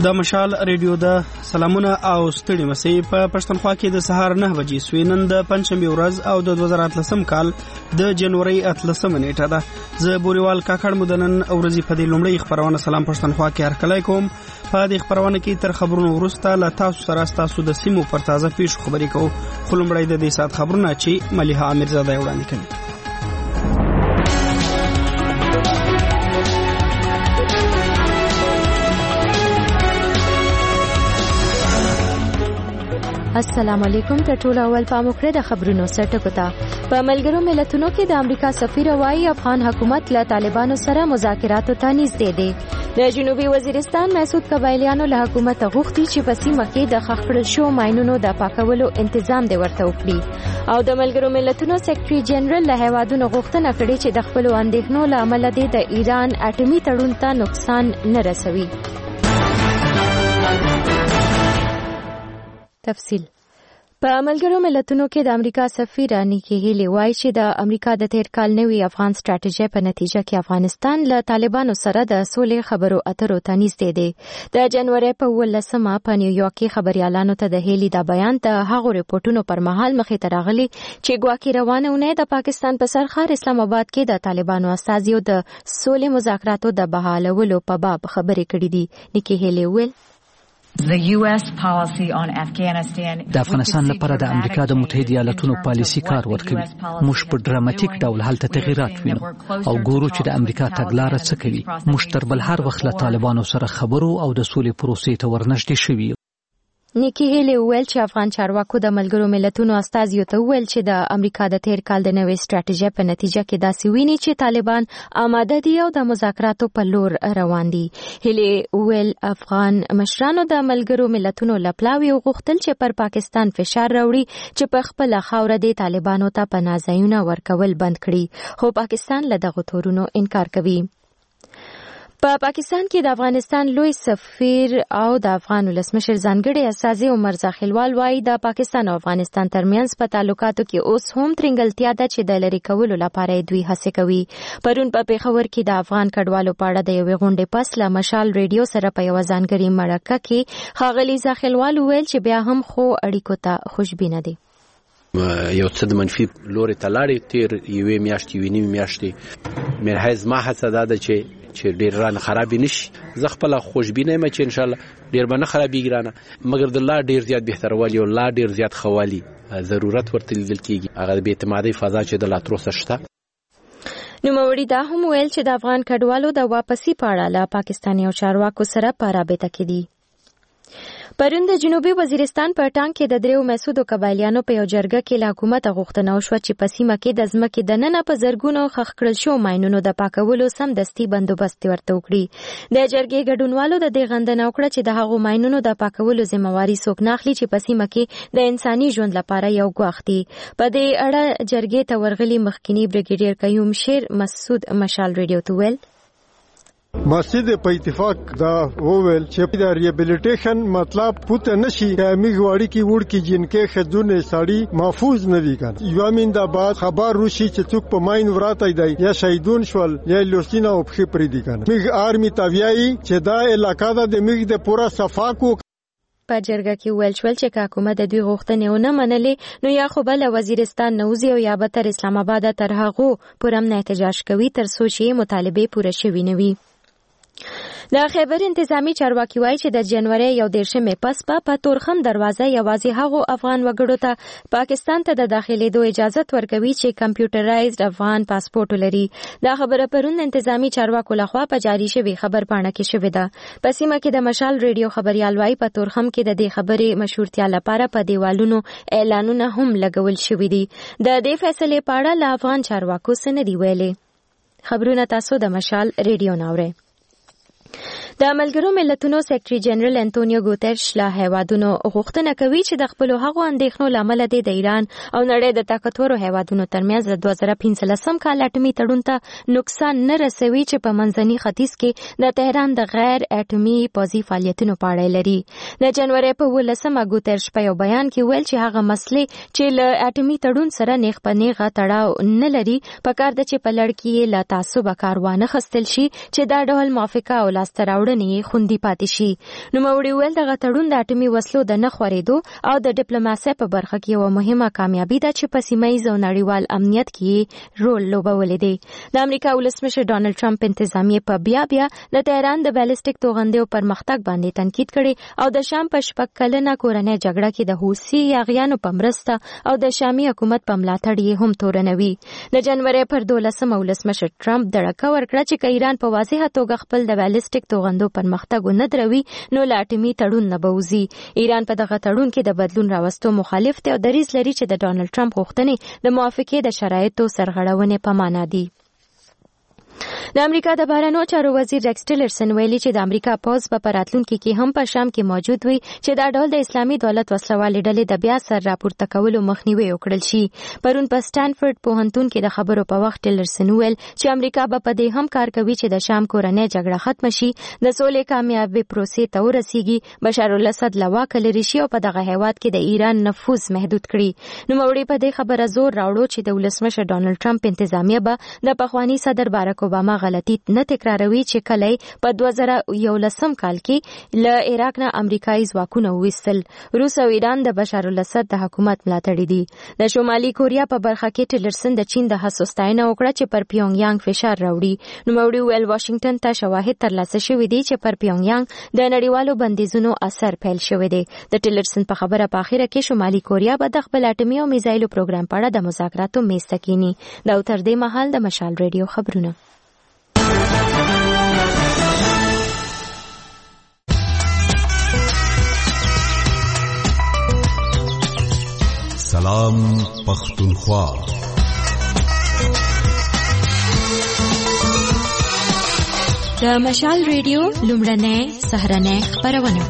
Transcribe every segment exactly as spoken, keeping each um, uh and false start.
د مشال ریډیو د سلامونه او ستړي مسي په پښتونخوا کې د سهار نه بجې سوي نن د پنځمې ورځ او د دوه زره اتلسم کال د جنوري اتلسمه نیټه ده. زه بوريوال کاکړ مدنن اورزي په دې لومړی خبرونه سلام پښتونخوا کې هرکلی کوم. په دې خبرونه کې تر خبرونو وروسته له تاسو سره تاسو د سیمو پر تازه پیښ خبرې کوو. خو لومړی د دې سات خبرونه چې مليحه امیرزاده وړاندې کوي. السلام علیکم. ته ټول اول په مخکره د خبرونو سرټکو ته. په ملګرو ملتونو کې د امریکا سفیر وايي افغان حکومت له طالبانو سره مذاکراتو ته نږدې دی. د جنوبي وزیرستان مسعود قبایلیانو له حکومت غوښتي چې په سیمه کې د خښکړل شو ماینونو د پاکولو تنظیم دی ورته وکړي. او د ملګرو ملتونو سیکریټري جنرال له هیوادونو غوښتنه کړې چې د خپل اندېښنو له امله د ایران اټومي تړون ته نقصان نه رسوي. تفصیل په ملګرو ملتونو کې د امریکا سفیر نیکی هیلی وایي چې د امریکا د تیر کال نوي افغان ستراتیژي په نتیجه کې افغانستان له طالبانو سره د سولې خبرو اترو ته نږدې دی. د جنوري په ولسمه په نیویارک کې خبريالانو ته د هیلی دا بیان د هغو ریپورتونو پر مهال مخې ته راغلی چې ګواکې روانه ونه د پاکستان په سرخار اسلام آباد کې د طالبانو استازیو د سولې مذاکراتو د بحالولو په باب خبرې کړې دي. نیکی هیلی ویل د افغانستان لپاره د امریکا د متحده ایالاتونو پالیسي کار ورکوي. موږ په ډراماتیک ډول هلته تغیرات وینو او ګورو چې د امریکا تګلاره څه کوي. موږ تر بل هر وخت له طالبانو سره خبرو او د سولې پروسې ته ورنږدې شوي. نیکی هیلی ویل چې افغان چارواکو د ملګرو ملتونو استازیو ته ویل چې د امریکا د تیر کال د نوې ستراتیژي په نتیجه کې داسې ویني چې طالبان آماده دي او د مذاکراتو په لور روان دي. هیلی ویل افغان مشرانو د ملګرو ملتونو لپلاوي غوښتل چې پر پاکستان فشار راوړي چې په خپل خاوره د طالبانو ته پناهځایونه ورکول بند کړي، خو پاکستان له دغه تورونو انکار کوي. په پاکستان کې د افغانستان لوی سفیر او د افغان ولسمشر ځانګړي استازي عمر زاخیلوال وايي د پاکستان او افغانستان ترمنځ په تعلقاتو کې اوس هم ترنګلتیا ده چې د لری کولو لپاره دوی هڅه کوي. پرون په پیښور کې د افغان کډوالو په اړه د یوې غونډې پس له مشال ریډیو سره په یو ځانګړي مرکه کې ښاغلي زاخیلوال ویل چې بیا هم خو اړیکو ته خوشبینه دي. یو څه د منفي لوري ته لاړې تیر یوې میاشتې یوې نیمې میاشتې مې هیڅ ما هڅه ده چې چې ډیر رانه خراب نشي. زه خپل خوشبینه یم چې ان شاء الله ډیر باندې خرابېږي رانه، مګر د لا ډیر زیات بهتروالی او لا ډیر زیات خوالي ضرورت ورته لیدل کېږي. هغه د اعتمادي فضا چې د لا تر اوسه شته. نوموړي دا هم ویل چې د افغان کډوالو د واپسی په اړه له پاکستاني او چارواکو سره په رابطه کې دي. پرون د جنوبي وزیرستان په ټانګ کې د دریو مسعودو قبایلیانو په یو جرګه کې له حکومت غوښتنه وشوه چې په سیمه کې د ځمکې دننه په زرګونو ښخ کړل شو ماینونو د پاکولو سمدستي بندوبست ورته وکړي. د جرګې ګډونوالو د دې غندنه وکړه چې د هغو ماینونو د پاکولو ذمہواري څوک نه اخلي چې په سیمه کې د انساني ژوند لپاره یو ګواښ دی. په دې اړه جرګې ته ورغلي مخکنی بریګیډیر قیوم شیر مسعود مشال ریډیو ته ویل مسجد په اتفاق دا وویل چې د ریهابیلیټیشن مطلب پوته نشي چې میغواړي کې وړ کې جنکه خځونه ساړي محفوظ نه وي کان. یو امین دا بعد خبر روشي چې څوک په ماین وراته دی یا شهیدون شول یا لوستینه او په پری دي کان. میغ آرمی تاویای چې دا علاقې د میغ د پورا صفاکو په جرګه کې ویل شول چې حکومت د دوی غوښتنې ونه منلې نو یا خو بل وزیرستان نوځي او یا به تر اسلام آباد تر هغه پرم نه احتجاج کوي تر څو چې مطالبه پوره شوي نه وي. د خیبر انتظامی چارواکي وایي چې د جنوري یو دیرشمې پس په پا تورخم دروازه یوازې هغو افغان وګړو ته پاکستان ته د داخلېدو اجازه ورکوي چې کمپیوټرایزډ افغان پاسپورت لري. دا خبره پرون انتظامی چارواکو لخوا په جاری شوی خبر پاڼه کې شوې ده. په سیمه کې د مشال ریډیو خبريال وایي په تورخم کې د دې خبرې مشهورتیا لپاره په دیوالونو اعلانونه هم لګول شوي دي. د دې فیصلې په اړه له افغان چارواکو څه نه دي ویلي. خبرونه تاسو د مشال ریډیو ناوړئ. د ملګرو ملتونو سیکریټري جنرال انټونیو ګوتریش له هیوادونو غوښتنه کوي چې د خپل هغو اندېښنو لامل د ایران او نړۍ د طاقتورو هیوادونو ترمنځ د دوه زره پنځلسم کال اټومي تړون ته نقصان نه رسوي چې په منځني ختیځ کې د تهران د غیر اټومي پوځي فعالیتونو په اړه لري. د جنوري په ولسمه ګوتریش په یو بیان کې ویل چې هغه مسلې چې له اټومي تړون سره نیغ په نیغه تړاو نه لري په کار د چې په لړ کې له تعصب کار وانه خستل شي چې دا ډول موافقه او لاسته راوړنې خوندي پاتې شي. نوموړي ویل دغه تړون د اټومي وسلو د نه خورېدو او د ډیپلوماسۍ په برخه کې یوه مهمه کامیابي ده چې په سیمه ییز او نړیوال امنیت کې رول لوبولی دی. د امریکا ولسمشر ډانلډ ټرمپ انتظامیې په بیا بیا د تهران د بیلسټیک توغندیو پرمختګ باندې تنقید کړي او د شام په شپږ کلنه کورنۍ جګړه کې د حوثي یاغیانو په مرسته او د شامي حکومت په ملاتړ یې هم تورنوي. د جنوري پر دولسمه ولسمشر ټرمپ دړکه ورکړه چې که ایران په واضحه توګه خپل د بیلسټیک توغندو پرمختګ ونه دروي نو له اټومي تړون نه به وځي. ایران په دغه تړون کې د بدلون راوستو مخالف دی او دریځ لري چې د ډانلډ ټرمپ غوښتنې د موافقې د شرایطو سرغړونې په معنا دي. د امریکا د بهرنیو چارو وزیر ریکس ټیلرسن ویلي چې د امریکا پوځ په راتلونکي کې هم په شام کې موجود وي چې دا ډول د اسلامي دولت وسلوالې ډلې د بیا سر راپورته کولو مخنیوي وکړل شي. پرون په سټانفورډ پوهنتون کې د خبرو په وخت ټیلرسن ویل چې امریکا به په دې هم کار کوي چې د شام کورنۍ جګړه ختم شي، د سولې کامیابی پروسې ته ورسیږي، بشار الاسد له واکه لرې شي او په دغه هیواد کې د ایران نفوذ محدود کړي. نوموړي په دې خبره زور راوړو چې د ولسمشر ډانلډ ټرمپ انتظامیه به د پخواني صدر بارک اوباما غلطي نه تکراروي چې کله په دوه زره یولسم کال کې له عراق نه امریکایي ځواکونه وویستل. روس او ایران د بشار الاسد د حکومت ملاتړي دي. د شمالي کوریا په برخه کې ټیلرسن د چین د هڅو ستاینه وکړه چې پر پیونګ یانګ فشار راوړي. نوموړي ویل واشنگټن ته شواهد ترلاسه شوي دي چې پر پیونګ یانګ د نړیوالو بندیزونو اثر پیل شوی دی. د ټیلرسن په خبره په اخره کې شمالي کوریا به د خپل اټومي او میزایلو پروګرام په اړه د مذاکراتو میز ته کینی. دا تر دې مهال د مشال ریډیو خبرونه. سلام پختونخوا. د مشال ریډیو لومړنۍ سهرنۍ خبرونه.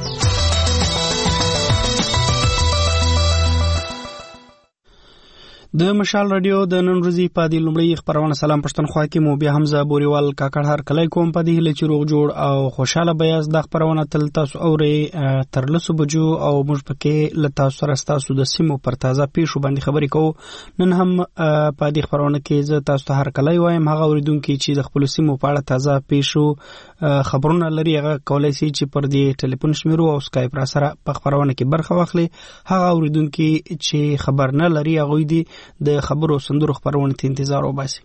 د مشال رادیو د نن ورځې په دې لومړی خبرونه سلام پښتونخوا کې مو بیا حمزه بوریوال کاکړ هر کله کوم په دې هله چې روغ جوړ او خوشاله بیاز د خبرونه تل تاسو اوري تر لسو بجو او موږ پکې ل تاسو سره تاسو د سیمو پر تازه پیښو باندې خبرې کوو. نن هم په دې خبرونه کې زه تاسو ته هر کله وایم هغه اوریدونکو چې د خپل سیمو په اړه تازه پیښو خبرونه لري هغه کولای شي چې پر دې ټلیفون شمیرو او سکایپ را سره په خبرونه کې برخه واخلي. هغه اوریدونکو چې خبر نه لري هغه دی د خبرو سندرو خبرونه ته انتظار وباسي.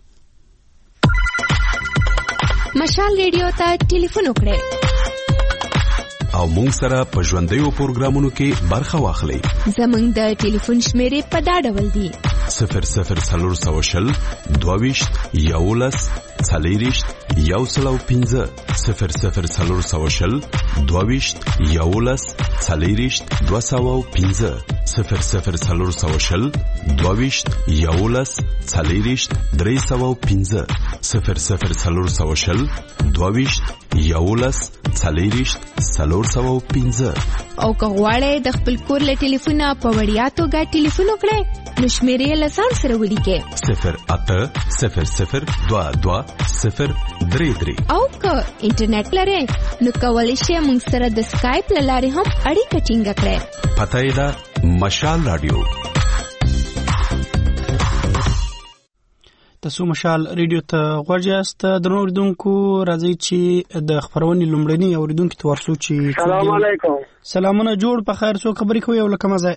مشال ریډیو ته ټلیفون وکړئ او مونږ سره په ژوندیو پروګرامونو کې برخه واخلئ. زمونږ د ټلیفون شمیرې په دا ډول دي: صفر صفر څلور سوه شل دوهویشت یولس څلېرویشت یو سل او پنځه صفر صفر څلور سوه شل دوهویشت یولس څلېرویشت دوه سوه او پنځه صفر صفر څلور سوه شل دوهویشت یولس څلېرویشت درې سوه او پنځه صفر صفر څلور سوه شل دوهویشت یولس څلېرویشت څلور سوه او پنځه. او که غواړئ د خپل کور له ټلیفونه په وړیا توګه ټلیفون وکړئ نو شمیرې له ځان سره ولیکئ: صفر اته صفر صفر دوه دوه صفر درې درې. او که انټرنیټ لرئ نو کولی شئ موږ سره د سکایپ له لارې هم اړیکه ټینګه کړئ. پته یې ده مشال رادیو. تاسو مشال ریډیو ته غوږ یاست. د اوریدونکو راځي چې د خبرونې لومړنی اوریدونکو ته ورسو چې سلام علیکم. سلامونه جوړ په خیر. څو خبرې کوي او لکه مزه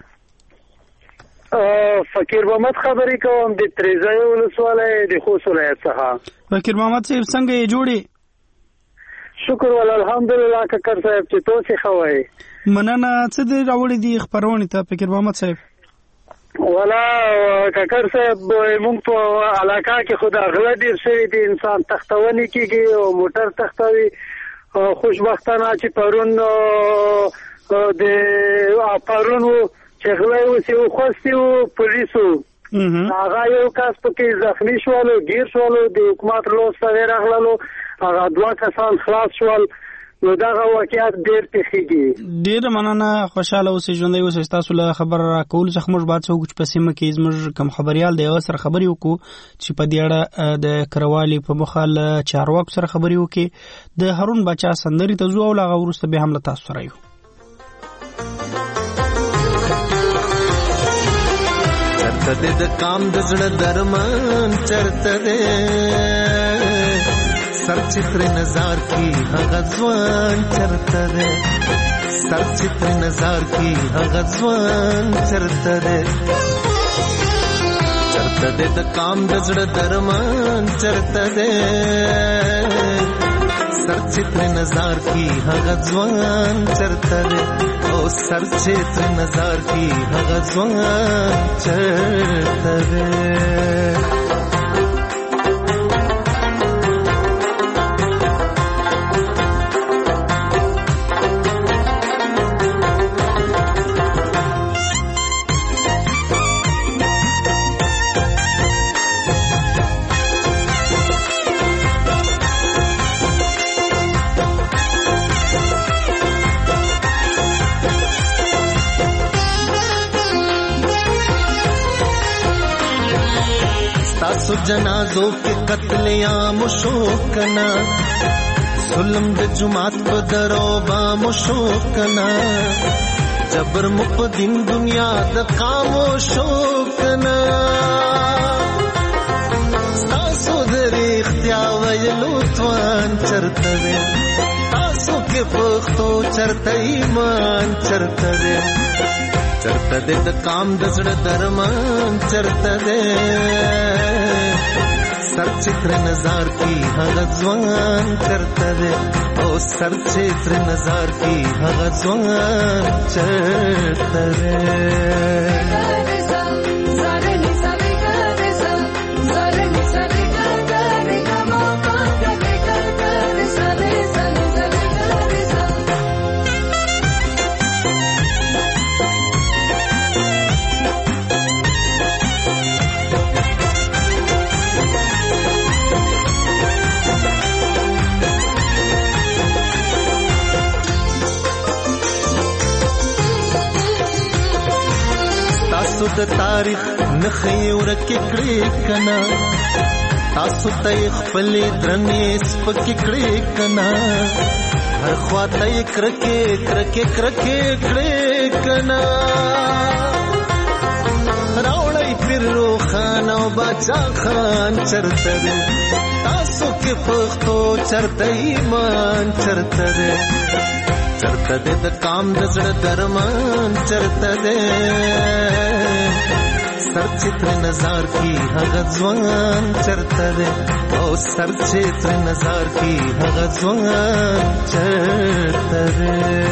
فقیر محمد خبرې کوم د تریزای ولسوالۍ د خوست ولایت څخه. فقیر محمد صاحب څنګه یې جوړې؟ شکر ول الحمدلله کاکر صاحب چې تاسو خوای. مننه. څه دې راوړې دي خبرونه ته فقیر محمد صاحب؟ ولا کاکر صاحب موږ په علاقه کې خدا غلا ډیر شوی دی، انسان تختونی کېږي او موټر تختوي. خوشبختانه چې پرون د پرون چې غلا وسی او خوستي او پولیسو هغه یو کس پکې زخمی شول او ګیر شول. د حکومت لوس سره راغلو هغه دوه کسان خلاص شول. نو دا واقعیت ډېر تخیږي. ډېر مننه. خوشاله اوسئ، ژوندۍ اوسئ. تاسو له خبر راکول څخه موږ باید څوک چې په سیمه کې زموږ کوم خبريال دی سره خبرې وکړو چې په دې اړه د کروالي په مخه له چارواکو سره خبرې وکړي. د هارون بچا سندري ته زو او لا غوړسته به هم له تاسو سره یو. چرته د کام د زړه درمان چرته سرچتر نظر کی هغه ځوان چرته ده سرچتر نظر کی هغه ځوان چرته ده چرته ده د کام د زړه درمان چرته ده سرچتر نظر کی هغه ځوان چرته ده او سرچتر نظر کی هغه ځوان چرته ده تاسو جنازو کې قتل عام شوکنا ظلم د جماعت په درو با مشوکنا جبر مقدم دنیا د قامو شوکنا تاسو درې اختیار ویلو توان چرته ده تاسو کې پختو چرته ایمان چرته ده چرته ده د کام د زړه درمان چرته ده سرچتر نظر کی هغه ځوان چرته ده او سرچتر نظر کی هغه ځوان چرته ده تاسو د تاریخ نخې ورکې کړې کنا تاسو ته خپل درنې سپکې کړې کنا هر خواته کرکې کرکې کرکې کړې کنا راوړې پیر روخان او بچا خان چرته ده تاسو کې پختو چرته ایمان چرته ده چرته ده د کام د زړه درمان چرته ده سرچتر نظر کی هغه ځوان چرته ده او سرچتر نظر کی هغه ځوان چرته ده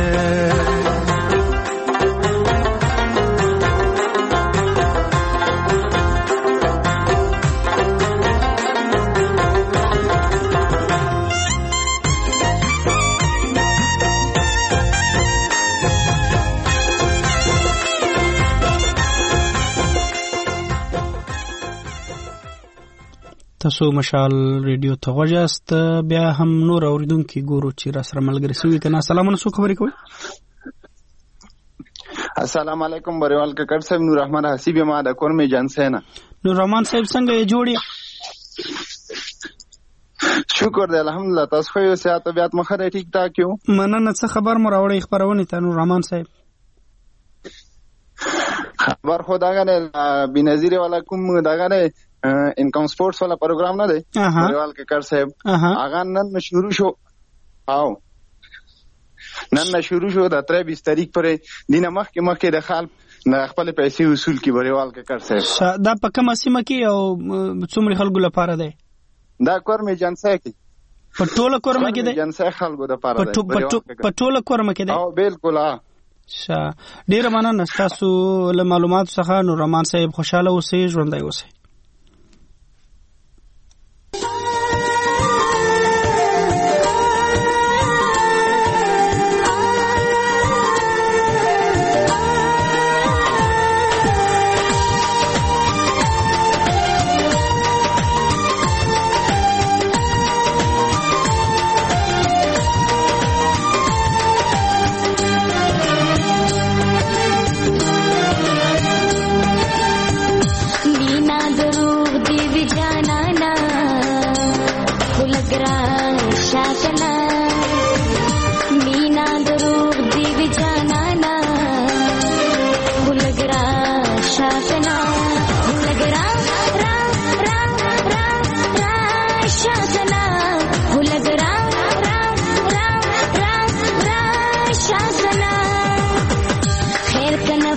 تاسو مشال ریډیو ته غوښاست بیا هم نور اوریدونکو ګورو چې را سره ملګری شوی کنه سلامونه سو خبرې کوي السلام علیکم بریوال ککړ صاحب نور رحمان حسیب ما د کور می جان سینا نور رحمان صاحب څنګه یې جوړی شکر دی الحمدلله تاسو خو یو ساعت طبيعت مخه ټیک ټاک یو مننه څه خبر مو راوړی خبرونه ته نور رحمان صاحب خبر خداګه بنظیر والا کوم دغه انکم سپورټس والا پروګرام نه دی بریوال ککړ صاحب هغه نن شروع شو او نن شروع شو د تر بیس تاریخ پرې دینه مخکې مخکې د خپل نه خپل پیسې وصول کی بریوال ککړ صاحب دا په کومه سیمه کې او څومره خلکو لپاره دی دا کور می جنسه کې په ټوله کور می کې دی جنسه خلکو لپاره دی په ټوله کور می کې دی او بالکل ها ښه ډیر مننه تاسو له معلوماتو څخه نور رحمان صاحب خوشاله اوسئ ژوندۍ اوسئ Nina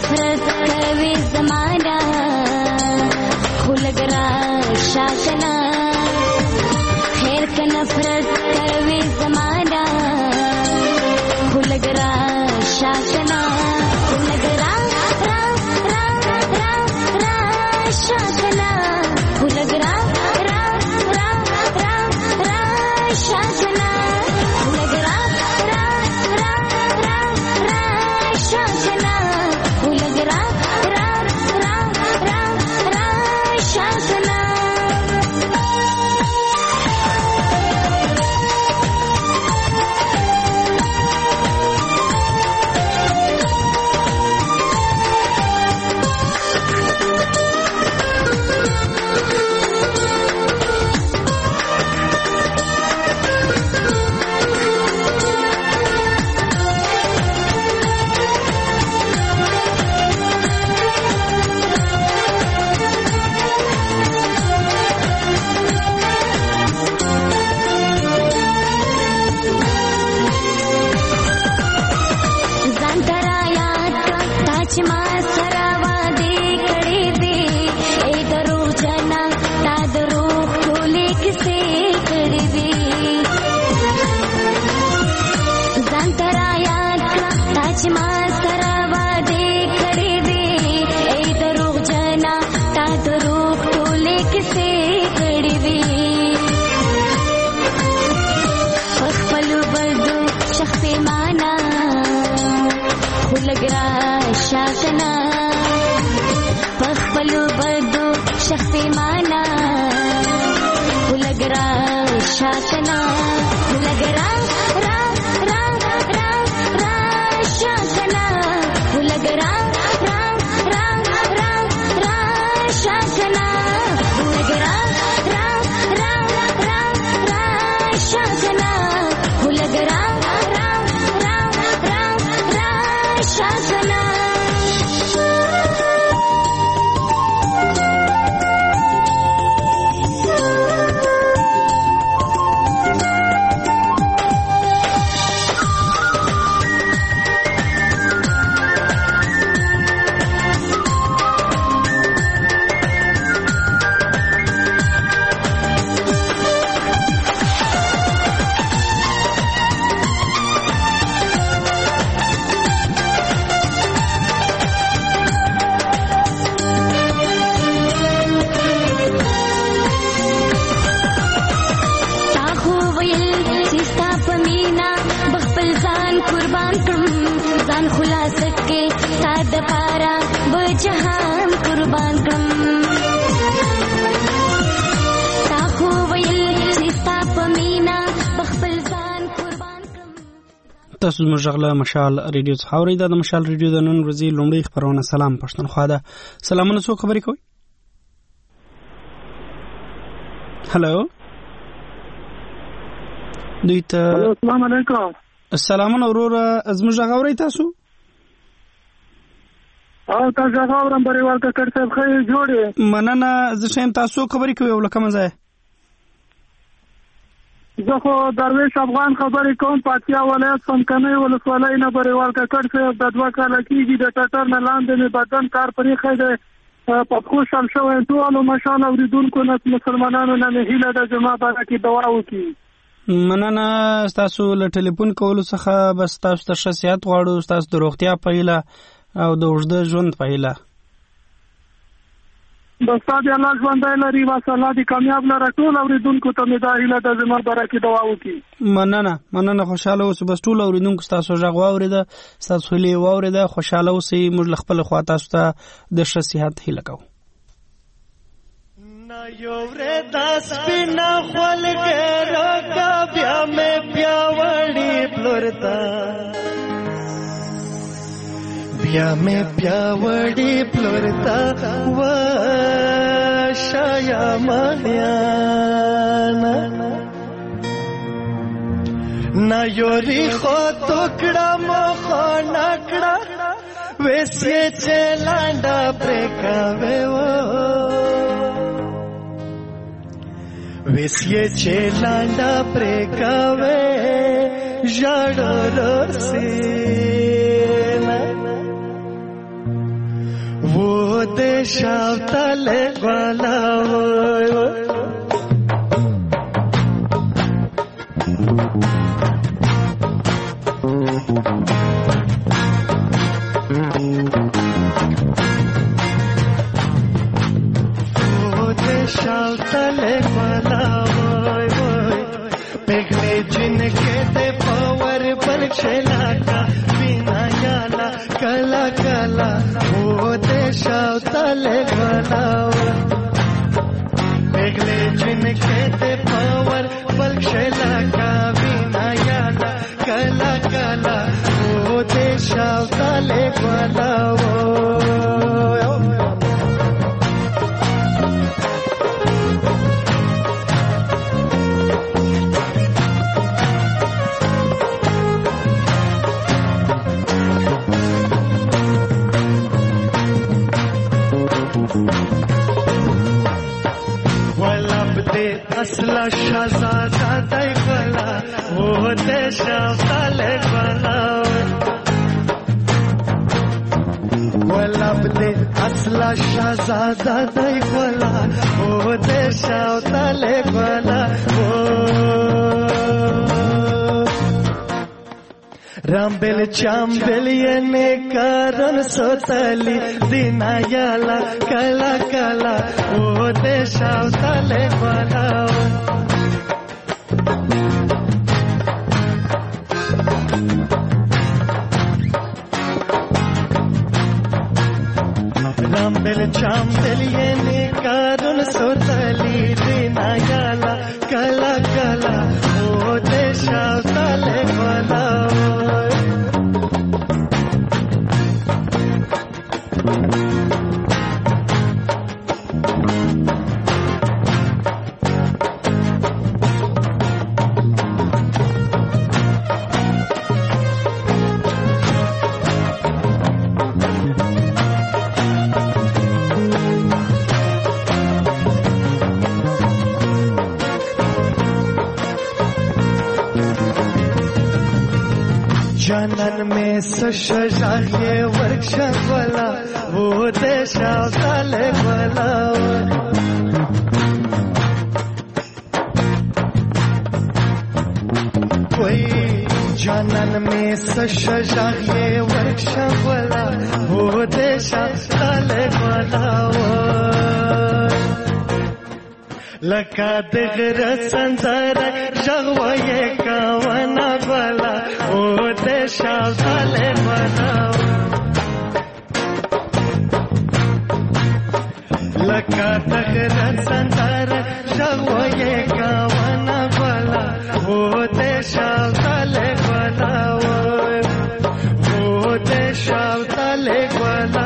नफरत करे जमाना खुलग राशा कना खैर का नफरत करे जमाना खुलग राशा कना खुलग रा रा रा रा राशा कना खुलग रा रा रा रा राशा कना खुलग रा रा रा रा राशा कना खुलग रा रा रा रा राशा कना शासना पखपलू बदो शक्ति माना उलगरा शासना उलगरा रा रा रा रा शासना उलगरा रा रा रा रा शासना उलगरा रा रा रा रा शासना उलगरा रा रा रा रा शासना تاسو زموږ غلا مشال ریډیو څخه اورئ. دا د مشال ریډیو د نن ورځې لومړی خبرونه سلام پښتونخوا ده. سلامونه، څوک خبرې کوي؟ هلو دوی ته السلام علیکم. السلامونه وروره، زموږ غلا اورئ تاسو؟ او تاسو غلا اورم بریوال کا کړ صاحب خیر جوړه مننه. زه شم تاسو خبرې کوي ولکه مزه زه خو درویش افغان خبرې کوم. پاتیا ولایت څمکنۍ ولسوالۍ نه بریوال کا کړ صاحب د دوه کاله کېږي د ټټر نه لاندې مې بدن کار پرې خېده په خوشحال شوی. ټول ماشاءالله اوریدونکو نه مسلمانانو نه هیله د جما برکې دعا وکړي. مننه. تاسو له ټلیفون کولو څخه بس تاسو ته شخصیت غواړو، تاسو د روغتیا په هیله او د اوږده ژوند په هیله. بس تاسو الله ژوندای لري واساله دي کامیاب لره. ټول اوریدونکو ته مې دا هیله د زما برکې دعا وکړي. مننه مننه. خوشاله اوسئ. بس ټول اوریدونکو تاسو غږ واورېده، تاسو هیله واورېده، خوشاله اوسئ. موږ خپل خوا تاسو ته د ښه صحت هیله کوو. نا یو وردا سپینا خولګرو کا بیا مې پیاوړی پلورتا بیا مې پیاوړی پلورتا و شایا مانیانا نا یوري خو ټوکړه مو خو نکړه وېسې چلانډا پرکاوي و وېسې چلانډا پرکاوي ژړ رسینا de shaftale gwala o de shaftale gwala peghle jinke te power par chelaka bina yala kala kala o de shaftale gwala peghle jinke te power par chelaka bina yala kala kala o de shaftale gwala असला शहजादा दई वाला वो देश वाले वाला वलब दे असला शहजादा दई वाला वो देश वाले वाला वो रामबेल चांबेल ये ने कारण सोतली दिना याला कला कला वो देश वाले वाला रामबेल चांबेल ये ने कारण सोतली दिना याला कला कला वो देश वाले वाला जनन में सशजाए वर्षा वाला वो देशा वाले वाला कोई जनन में सशजाए वर्षा वाला वो देशा वाले वाला लका दिगर संदर जगवाए कावना वाला ओ देशा वाले वाला लका दिगर संदर जगवाए कावना वाला ओ देशा वाले वाला ओ देशा वाले वाला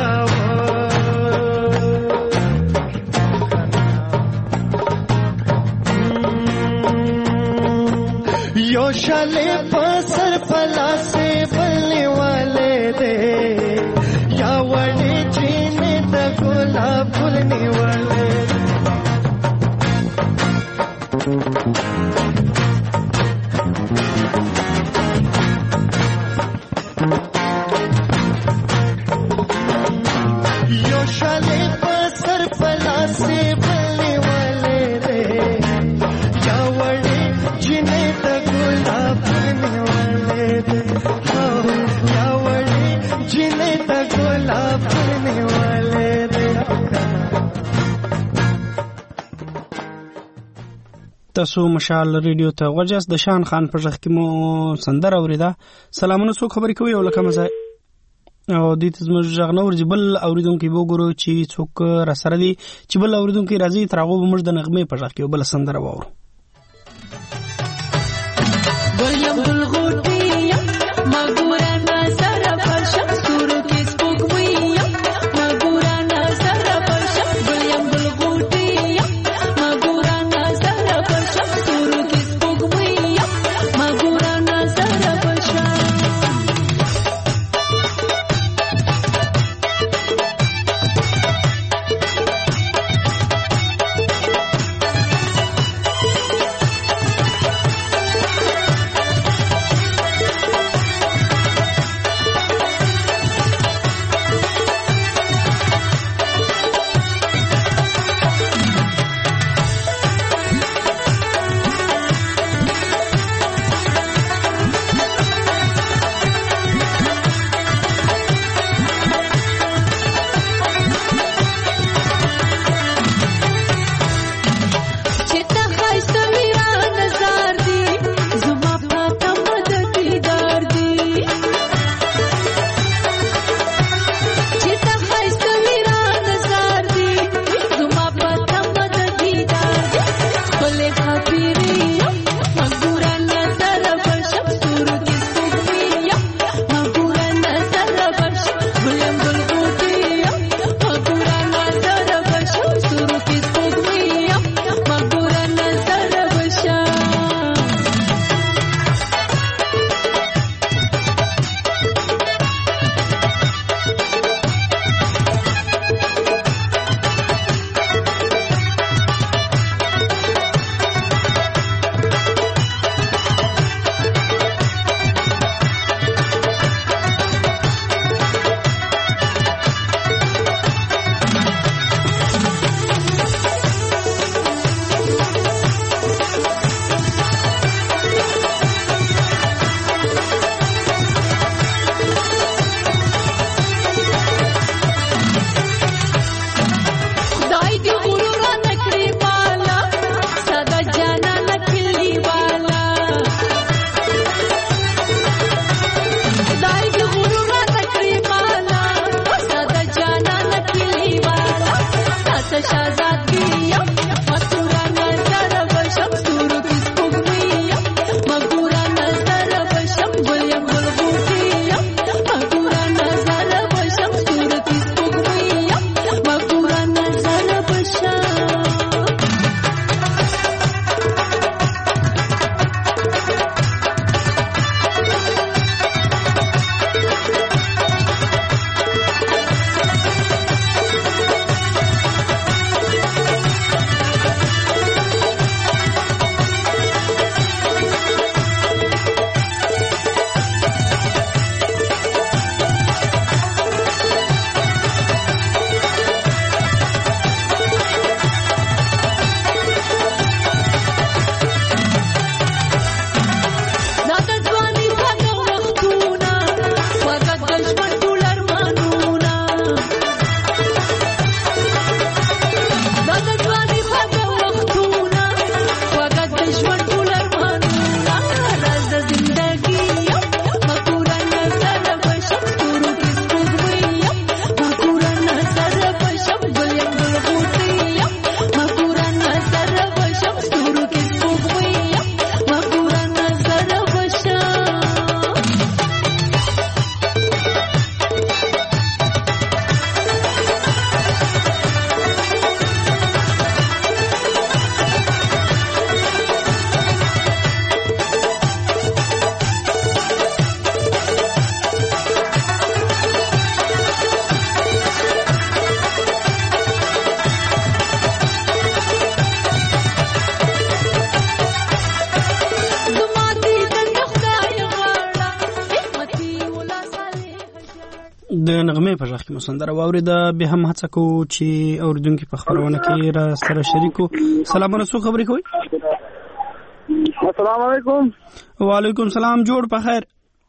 योशाले पसर फला से बलने वाले दे या वड़े चीने दगोला भूलने वाले योशाले पसर फला से बलने वाले दे या वड़े चीने दगोला भूलने वाले दे या वड़े चीने दगोला भूलने वाले दे تاسو مشال ریډیو ته وجاس د شان خان پر ځخ کې مو سندر اوریدا سلامونه سو خبرې کوي او لکه مزه او د تزمج ژغنور جبل اوریدونکو به ګورو چې څوک را سره دي چې بل اوریدونکو راځي ترغو به موږ د نغمه پر ځخ کې بل سندر وورو ولیم بلغوټی مګورا نظر پر شمسورو کې سپوږمۍ مګورا نظر پر شم ولیم بلغوټی مګورا نظر پر شمسورو کې سپوږمۍ مګورا نظر پر شم نغمه په ځخ کې مسندره واوري دا به هم هڅه کو چې اوردونکو په خبرونه کې را سره شریکو. سلامونه، څو خبرې کوي؟ السلام علیکم. وعلیکم سلام. جوړ په خیر؟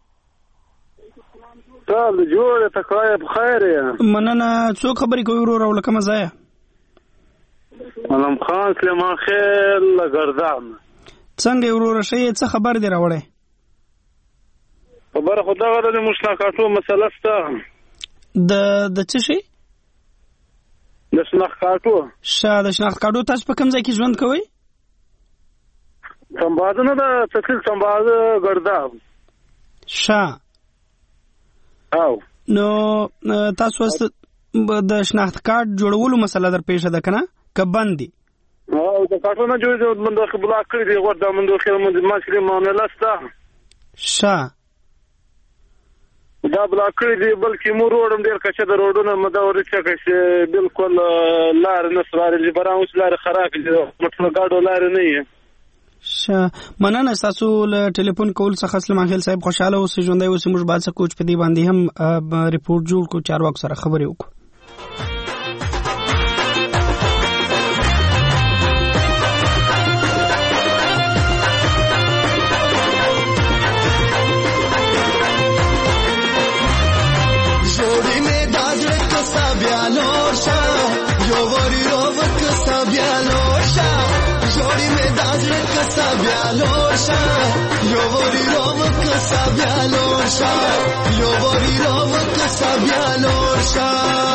ټول جوړ ته خیر په خیر. مننه. څو خبرې کوي ورور او لکه مزایا؟ علم خان سلیمان خیل لګردان. څنګه ورور شي؟ څه خبر دی راوړې؟ خبر خدا غره د مشناقاتو مسله ستا د د څه شي؟ د شناقاتو. شا د شناقاتو تاسو په کوم ځای کې ژوند کوئ؟ سمباده نه د تحصیل سمباده ګرداب. شا او نو تاسو د شناخت کارت جوړولو مسله در پیښه ده کنه کباندي؟ او د کارتو نه جوړ د منځ بلاک کړی دی ورته منځ خیر ماشري معاملې ستا. شا دا بلاک کړی دی بلکې مو روډم ډیر کچه د روډونو مدوري چې کښه بالکل لار نه سوار جبران اوس لار خراب دي مټو گاډو لار نه یې. ش مننه تاسو له ټلیفون کول څخه سلمان خیل صاحب خوشاله اوسئ ژوندۍ اوسئ. موږ باید څه کوچ په دې باندې هم ریپورت جوړ کو چارواکو سره خبرې وکړو. Sabialosha, yo vori romak sabialosha, yo vori romak sabialosha.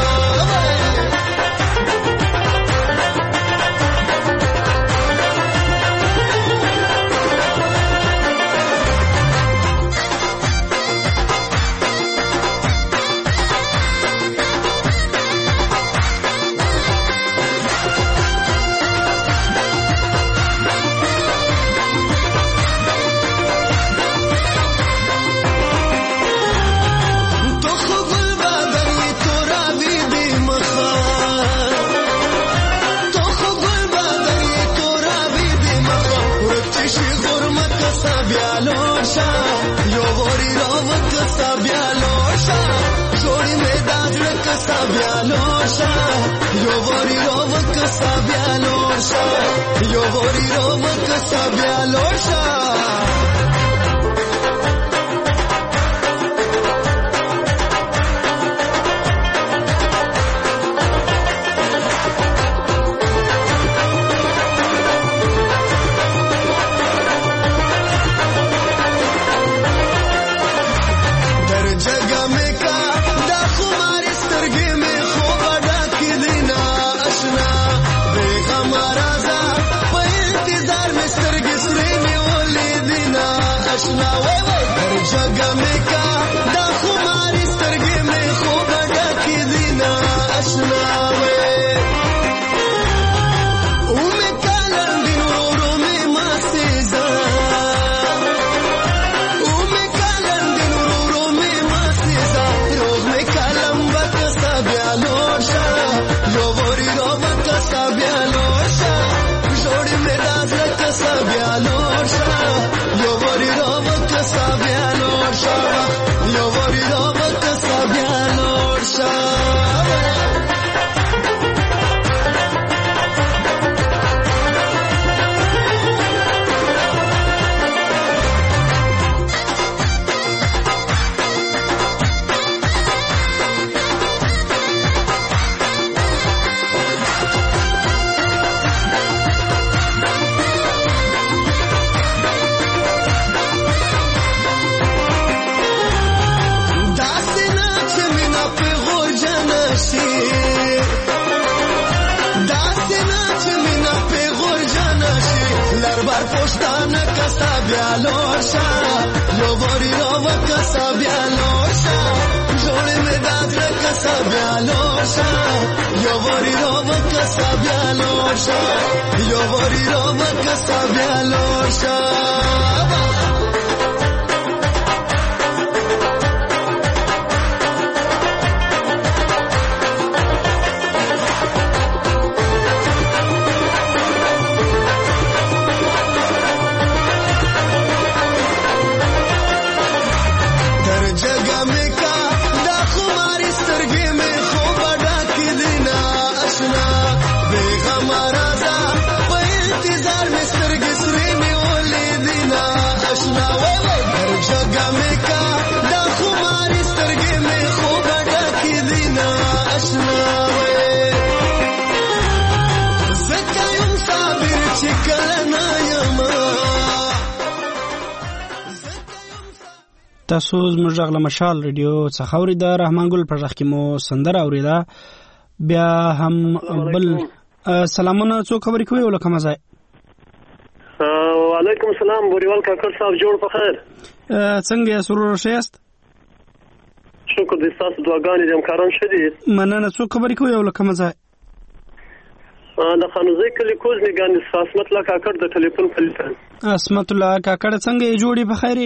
Sabialosha, yo vori romak sabialosha, yo vori romak sabialosha. Yo vori romak sabialosha. Dar jaga में का da khumari stargi تاسو زموږ غږ له مشال ریډیو څخه اورېده. رحمان ګل په غږ کې مو سندره اورېده. بیا هم بل سلامونه، څوک خبرې کوي او له کومه ځای؟ وعلیکم السلام بوریوال کاکړ صاحب، جوړ په خیر. څنګه یې سرور ښه یاست؟ شکر دې، ستاسو دعاګانې دې همکاران ښه دي. مننه. څوک خبرې کوي او له کومه ځای؟ د خانوزۍ کلي کوز نګانې اسمت الله کاکړ د ټلیفون پلیته. اسمت الله کاکړ څنګه یې جوړې په خیر؟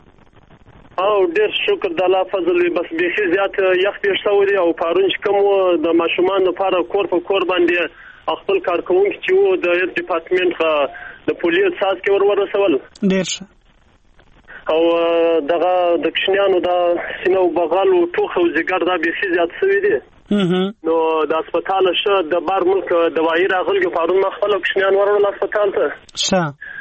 او ډېر شکر د الله فضل وي. بس بیخي زیات یخ تېر شوی دی او پرون چې کوم و د ماشومانو لپاره کور په کور باندې خپل کارکوونکي چې وو د هیلث ډپارټمنټ د پولیو څاڅکي ور ورسول. ډېر ښه. او دغه د کشنیانو د سینه او بغل او ټوخ او ځګر دا بیخي زیات شوی دی. نو د هسپتال شه د بار ملک دوايي راغلي پرون ما خپل کشنیان ورول هسپتال ته. ښه.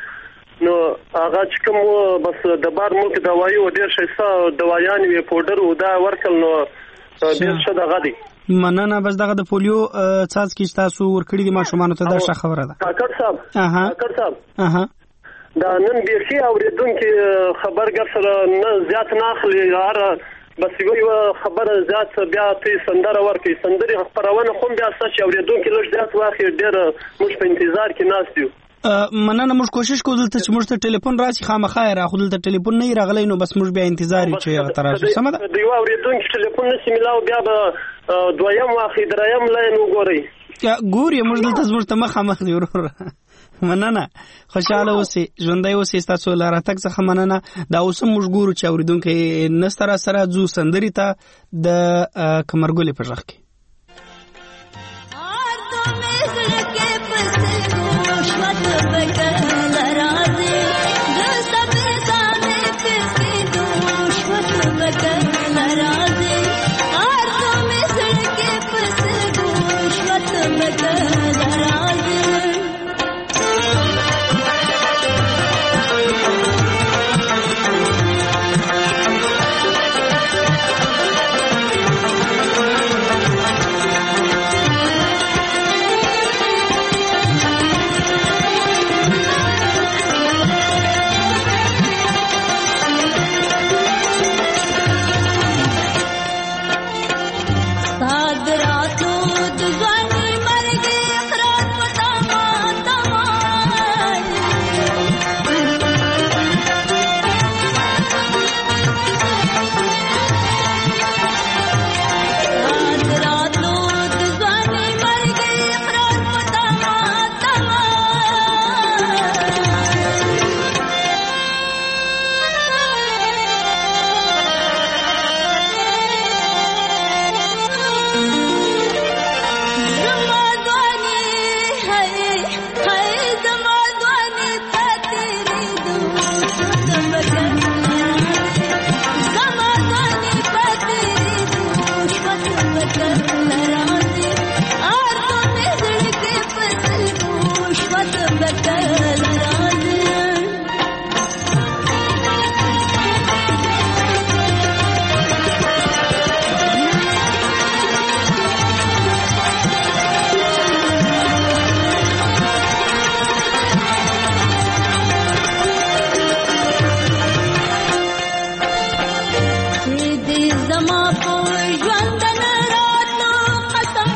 نو هغه چې کوم بس د بار ملک دوايي و ډېر ښه دوايان وی پودر او دا ورکل. نو ډېر ښه دغه دی. مننه. بس دغه د پولیو څاڅکي چې تاسو ورکړي دي ماشومانو ته دا ښه خبره ده. کاکړ صاحب کاکړ صاحب اها دا نن بیخي اوریدونکي خبرګر سره نه زیات نه اخلي. هر بس یو خبره زیات بیا ته سندره ورکړي سندري خبرونه خو بیا څه اوریدونکي لږ زیات واخی. ډېر موږ په انتظار کې ناست یو. مننه. موږ کوشش کوو دلته چې موږ ته ټلیفون راشي، خامخا راخو دلته ټلیفون نه راغلی نو بس موږ بیا انتظار یو چې هغه تراشي. سم ده. د یو اوریدونکي ټلیفون نشي ملاو بیا به دویم واخی دریم لاین وګورئ. ګوري موږ دلته زموږ ته مخامخ دی ورور. مننه. خوشاله اوسئ، ژوندی اوسئ. ستاسو له راتګ څخه مننه. دا اوس موږ ګورو چې اوریدونکي نسته را سره ځو سندرې ته د کمرګلې په غږ کې. زما په ژوند نه راتلو قسم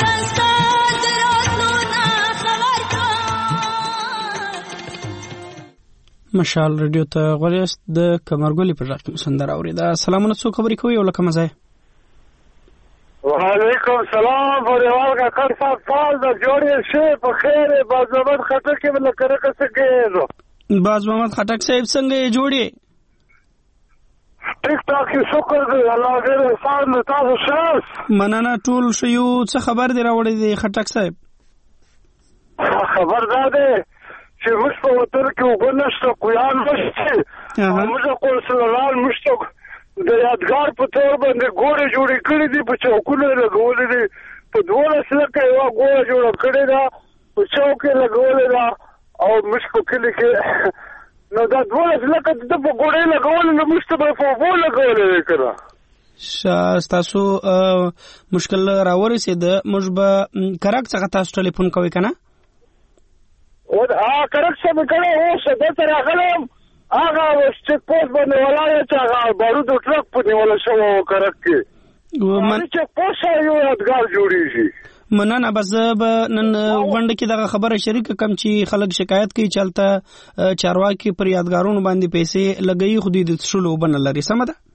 مشال رادیو ته غوړیست د کمرګولي په ځای کې سندره اوریدا. سلامونه، څو خبرې کوي او لکه مزه. وعلیکم سلام بریوال کا کار صاحب کال د جوړې شي په خیر. باز محمد خټک کې بل کړه څه کېږي. باز محمد خټک صاحب څنګه جوړې؟ ټیک ټاک شکر دی الله دې انسان تاسو شاس مننه. ټول شیو څه خبر دی راوړې دی خټک صاحب؟ خبر ده چې موږ په وطن کې وګورنشته کویان نشته. موږ قونسلان مشته د یادګار په تور باندې ګورې جوړې کړې دي، په چوکونو لګولې دي، په دولس لکه یوه ګوره جوړه کړې ده، په چوک یې لګولې ده او موږ په کلي کې نو دا دولس لکه د په ګوړې لګولې نو موږ ته به په اوبو لګولې دی که نه. ستاسو مشکل راورسېده، موږ به کرک څخه تاسو ټلیفون کوئ که نه؟ ها کرک څه مې کړی اوس دلته راغلی یم، هغه چیک پوسټ باندې ولاړ یم چې هغه بارودو ټرک په نیولی شوی و کرک کې. چیک پوسټ سره یو یادګار جوړېږي. مننه. بس زه به نن غونډه کې دغه خبره شریکه کړم چې خلک شکایت کوي چې هلته چارواکي پر یادګارونو باندې پیسې لګوي خو دوی د څښلو اوبه نه لري. سمه ده؟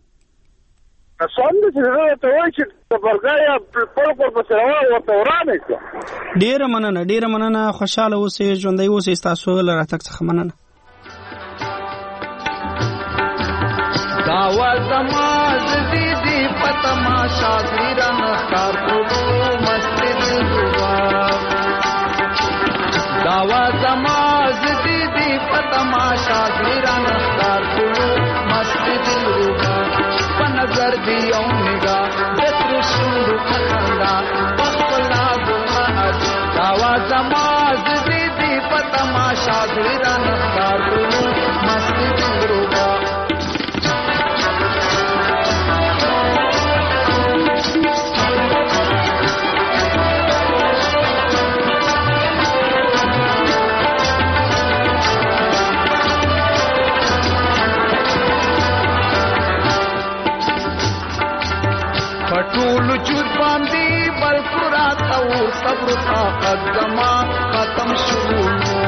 ډیره مننه، ډیره مننه. خوشاله اوسئ، ژوندی اوسئ. ستاسو له راتګ څخه مننه. داوا زما زدي دي پتما شاګران ښکار کولو مسجد الربا. داوا زما زدي دي پتما شاګران ښکار کولو مسجد الربا. په نظر دی او نگاه دتر شروع خندا پخلا ګمات. داوا زما زدي دي پتما شاګران ښکار کولو مسجد الربا. پټول چود باندې بل قرات او صبر طاقت زما ختم شو.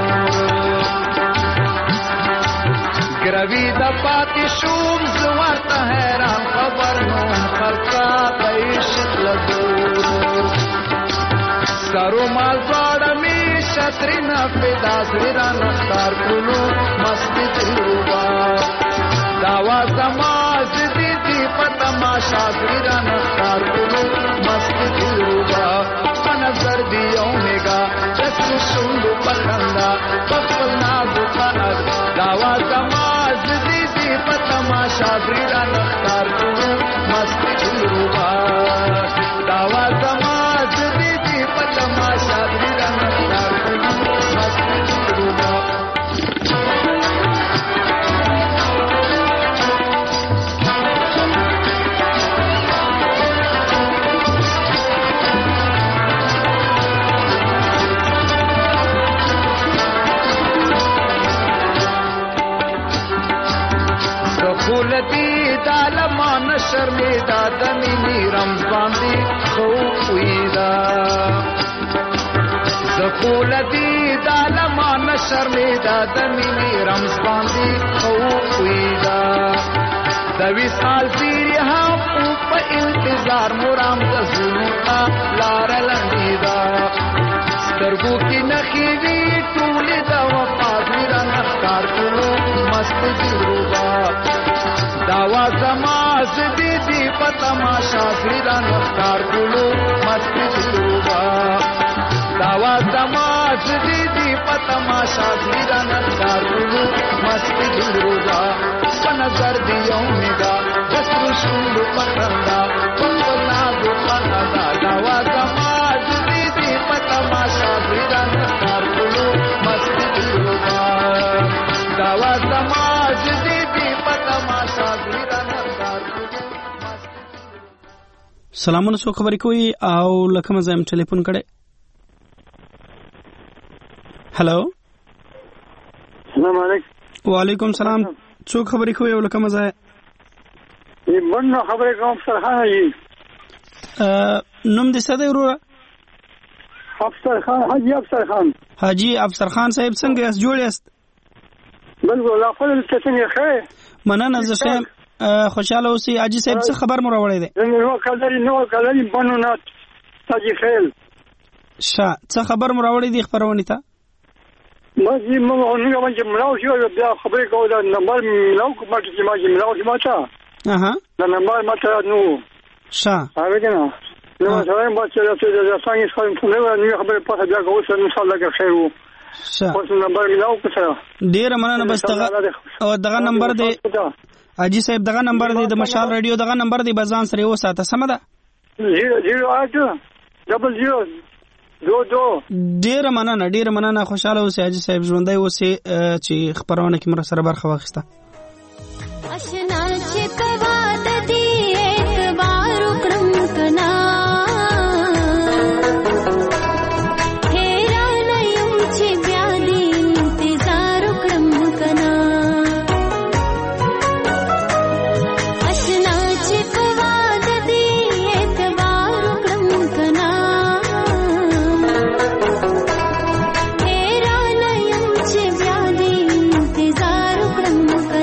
ګروي د پاتې شوم زورته حیران خبر نو خلقا عشق لګو. سرو مال باړه می شترنا پیدا زران ښکار کولو مسجد الربا. داوا زما زدي دي پتما شاګران ښکار کولو مسجد الربا. په نظر دی او نگاه دتر شوندو پخندا پخپل نازو خاص. داوا زما زدي دي پتما شاګران ښکار کولو مسجد الربا. داوا زما زدي دي پتما شاګران ښکار کولو مسجد الربا. خولتی دالمان شرمیدا دمینی رمضان دی خویدا. خولتی دالمان شرمیدا دمینی رمضان دی خویدا. دوی سال تیری هم په انتظار مرام دزونو کا لار لنډیدا. سترګو کې نخې وی ټولې د وفا زیران ښکار کولو مسجد الربا. داوا زما زدي دي پتما شاګران ښکار کولو مسجد الربا. داوا زما زدي دي پتما شاګران ښکار کولو مسجد الربا. په نظر دی او نگاه دتر شوندو پخندا پخپلا ګمات. داوا زما زدي دي پتما شاګران ښکار کولو مسجد الربا. داوا زما زدي دي پتما شاګران ښکار کولو. سلامونه، څو خبرې کوي او لکه مزه هم ټلیفون کړي. هلو، السلام علیکم. وعلیکم سلام. څوک خبرې کوي او لکه مزه؟ یې مننه خبرې کوم سرحان یې. نوم دې څه دی وروره؟ افسر خان حاجی افسر خان حاجی افسر خان صاحب څنګه یاست جوړ یاست بالکل لا خپل څنګه ښه مننه زه شم خوشاله اوسئ حاجی صاحب څه خبر مو راوړی دی نو کلري نو کلري بنو نه تاجي خیل شا څه خبر مو راوړی دی خبرونه ته ما چې موږ موږ باندې ملاو شو بیا خبرې کوو دا نمبر ملاو کوم چې ما چې ملاو چې ما تا اها دا نمبر ما ته نو شا هغه کنه نو سره ما چې دا چې څنګه څنګه څنګه نو خبرې په بیا کوو چې ان شاء الله کې خیر وو شا اوس نمبر ملاو کړه ډیر مننه بس دغه او دغه نمبر دی حاجی صاحب دغه نمبر دی د مشال رادیو دغه نمبر دی بزان سره وساته سم ده زیرو آټ ډبل زیرو دو دو ډیر مننه ډیر مننه خوشاله اوسئ حاجی صاحب ژوندۍ اوسئ چې خبرونه کې مر سره برخه واخیسته اشنا چې کوا د دې اعتبار وکړم کنا هیران یم چې بیا دې انتظار وکړم کنا اشنا چې کوا د دې اعتبار وکړم کنا هیران یم چې بیا دې انتظار وکړم کنا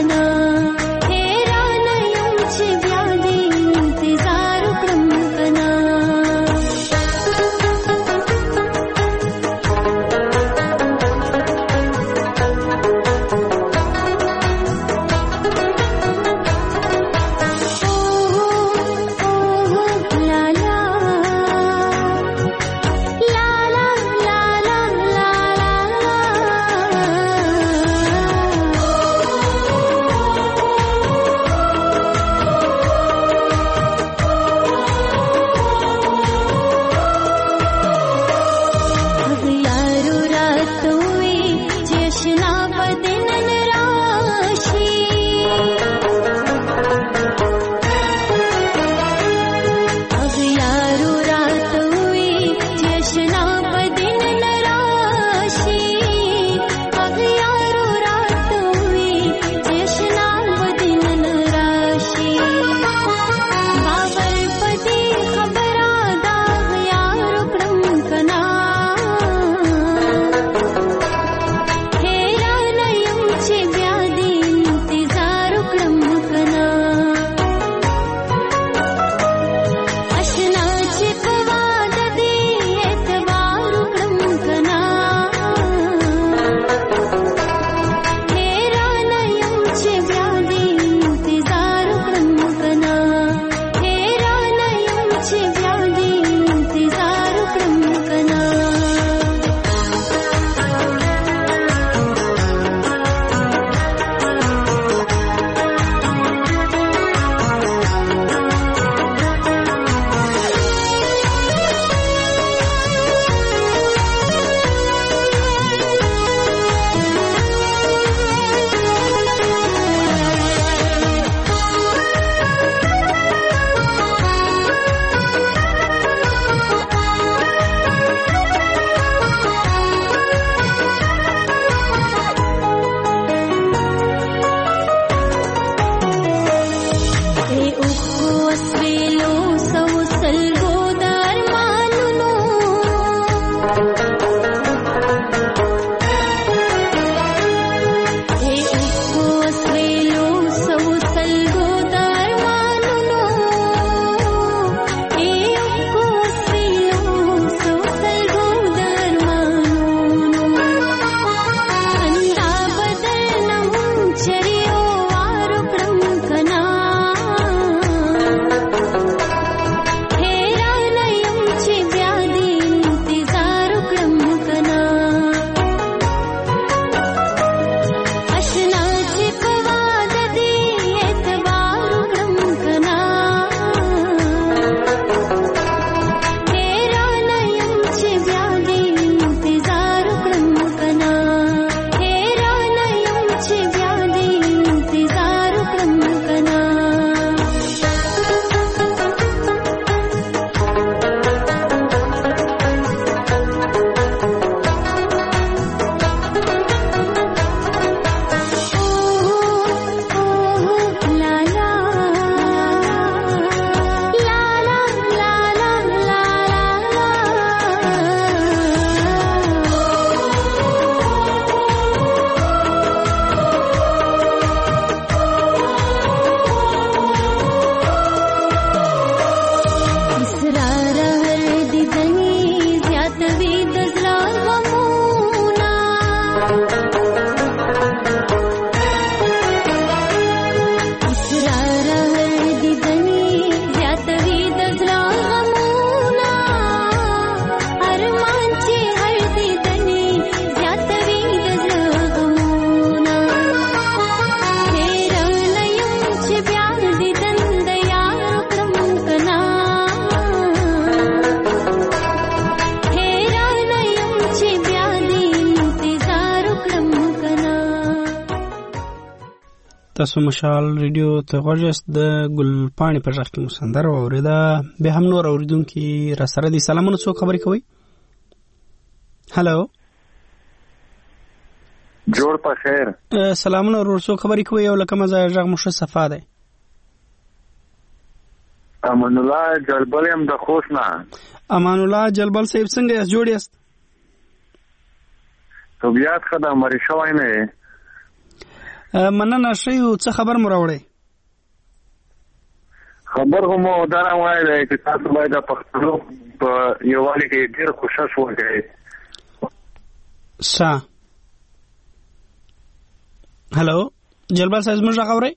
تاسو مشال ریډیو ته غوښست د ګل پاڼې په ځخ کې مسندر اوریدا به هم نور اوریدونکو را سره دي. سلامونه، څوک خبرې کوي؟ هالو، جوړ په خیر. سلامونه ورور، څوک خبرې کوي او لکه مزه ځغ مشه صفا ده؟ امان الله جلبل هم د خوښ نه. امان الله جلبل صاحب څنګه یې جوړ یاست؟ طبيعت خدای مری شوای نه. مننه شي او څه خبر مو راوړی؟ خبر هم ودارم وای دی چې تاسو باید په پښتو په یووالي کې ډېر کوشش وکړئ. سا هالو جلبل صاحب موږ راغوري؟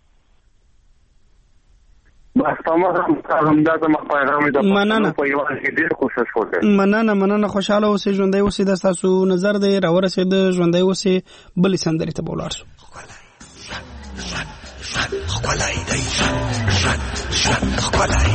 بس تمام هم دا ته پیغام دی مننه په یووالي کې ډېر کوشش وکړئ. مننه مننه خوشاله اوسئ، ژوندۍ اوسئ. د تاسو نظر دی راورسېد، ژوندۍ اوسئ. بلې سندرې ته به ولاړ شو. خپلای دی ژوند ژوند ژوند خپلای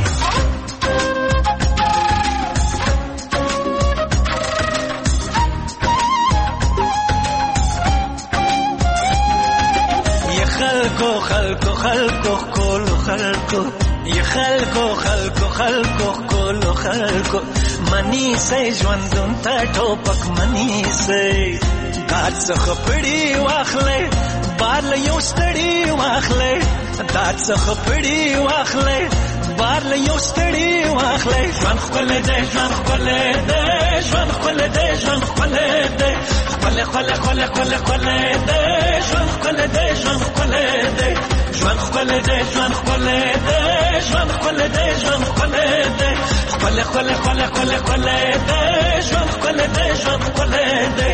یا خلکو خلکو خلکو کولو خلکو یا خلکو خلکو خلکو کولو خلکو منی سي ژوندون ته ټوپک منی سي دات څخه پړی واخلې بار له یو ستړي واخلې دات څخه پړی واخلې بار له یو ستړي واخلې ژوند خپل دې ژوند خپل دې ژوند خپل دې ژوند خپل دې خپل خپل خپل خپل خپل دې ژوند خپل دې ژوند خپل دې ژوند خپل دې ژوند خپل دې ژوند خپل دې ژوند خپل دې خپل خپل خپل خپل خپل دې ژوند خپل دې ژوند خپل دې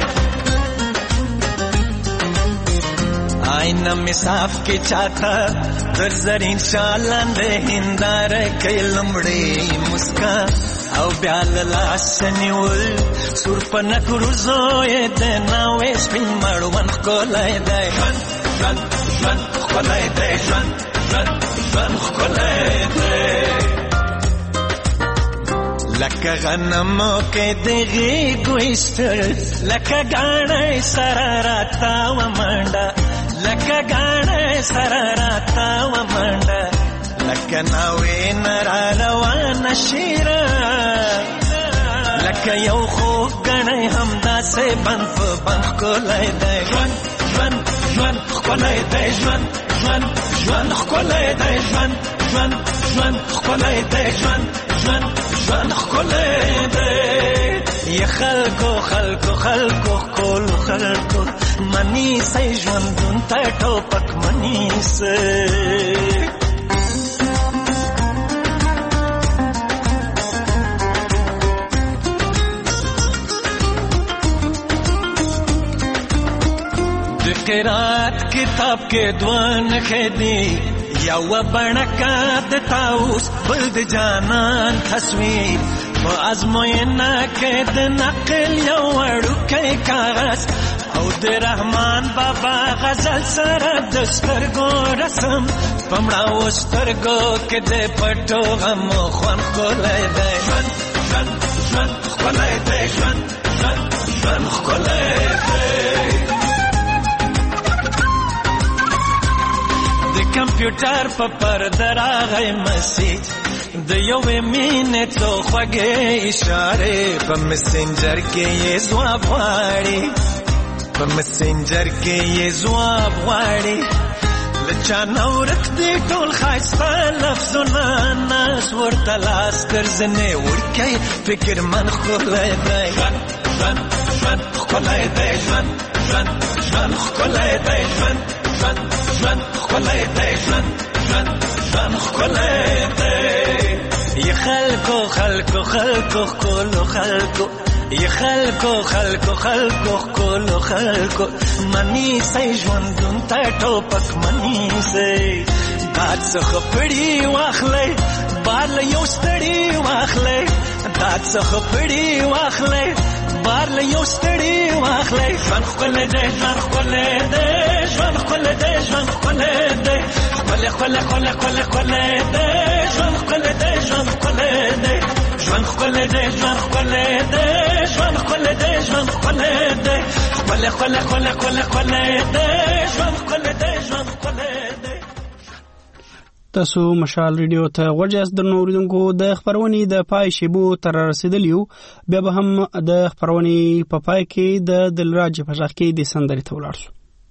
آئینہ میں صاف کے چاہتا در زرین شالان دے ہندار کئی لمڑے مسکا او بیال لاسنیول سور پنک روزوئے دے ناوے سپین مروان خکولای دے جوان جوان جوان خکولای دے جوان جوان جوان خکولای دے لکه غنمو کې دغه ګوښتر لکه غاڼې سره راتا و منډه لکه غاڼې سره راتا و منډه لکه ناوې نرا روان شیرا لکه یو خو غاڼې همدا سه بند په بند کولای دی ژوند ژوند ژوند کولای دی ژوند ژوند ژوند کولای دی ژوند ژوند ژوند کولای دی ژوند ژوند ژوند کولای دی یا خلکو خلکو خلکو کول خلکو منی سي ژوندون ته ټوپک منی سي د قرات کتاب کې دوان خدي یا و بڼکا د تاوس بل د جانان تصویر په ازموینه کې د نقل یو وړوکی کاغذ او د رحمان بابا غزل سره د سترګو رسم پمړاو سترګو کې د پټو غم خوان کولای دی ژوند ژوند ژوند کولای دی ژوند ژوند ژوند کولای دی د کمپیوټر په پرده راغی مسیج د یوې مینې څو خوږې اشارې په مسنجر کې یې ځواب غواړي په مسنجر کې یې ځواب غواړي له چا نه ورک دي ټول ښایسته لفظونه ناس ورته لاس ګرځنې ورکوي فکر من ښکلی دی ژوند ژوند ژوند ښکلی دی ژوند ژوند ژوند ښکلی دی ژوند ژوند ژوند ښکلی دی ژوند ژوند ژوند ښکلی دی یا خلکو خلکو خلکو کولو خلکو یا خلکو خلکو خلکو کولو خلکو منی سي ژوندون ته ټوپک منی سي دات څخه پړی واخلې بار له یو ستړي واخلې دات څخه پړی واخلې بار له یو ستړي واخلې ژوند خپل دې ژوند خپل دې ژوند خپل دې ژوند خپل دې خپل خپل خپل خپل خپل دې ژوند خپل دې ژوند خپل دې ژوند خپل دې ژوند خپل دې ژوند خپل دې ژوند خپل دې خپل خپل خپل خپل خپل دې ژوند خپل دې ژوند خپل تاسو مشال ریډیو ته غوږ د نوریدونکو د خبرونې د پای شیبو تر رسیدلیو بیا به هم د خبرونې په پای کې د دلراج په ځخ کې د سندري ته ولاړ شو.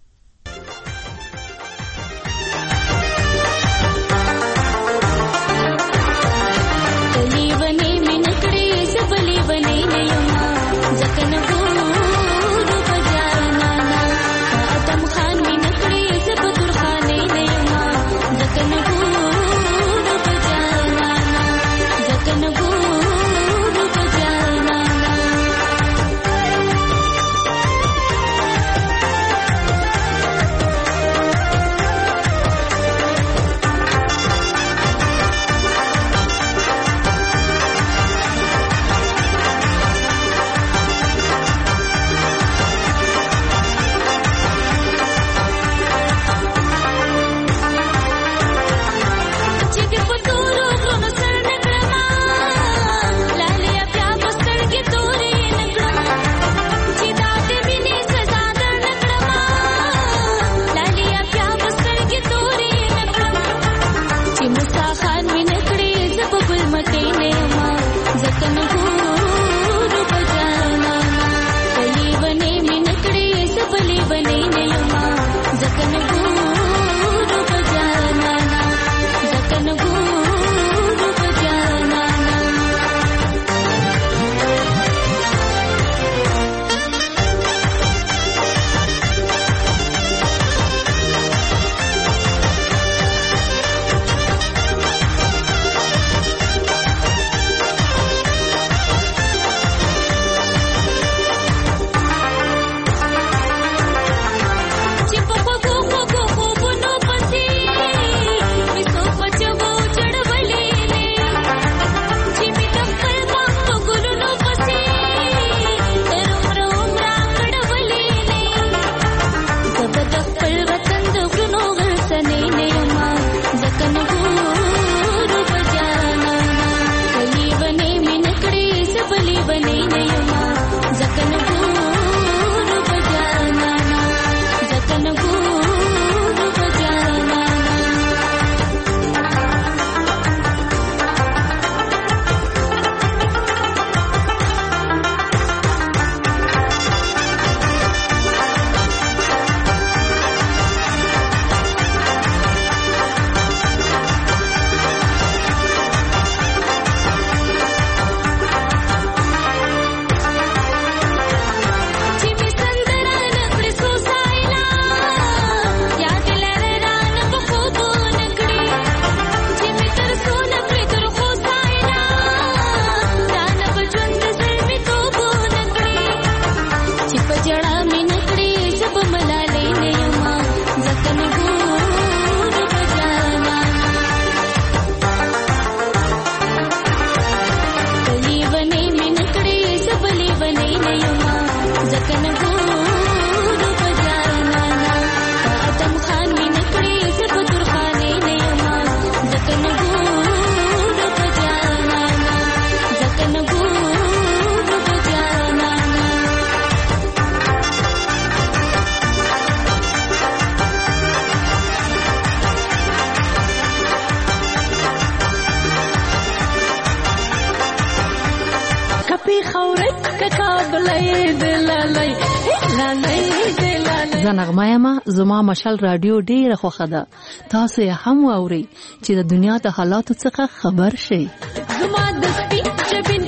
زنغمایما زما مشال رادیو ډیره خوښه ده. تاسو یې هم واورئ چې د دنیا د حالاتو څخه خبر شئ. زما د سپین جبین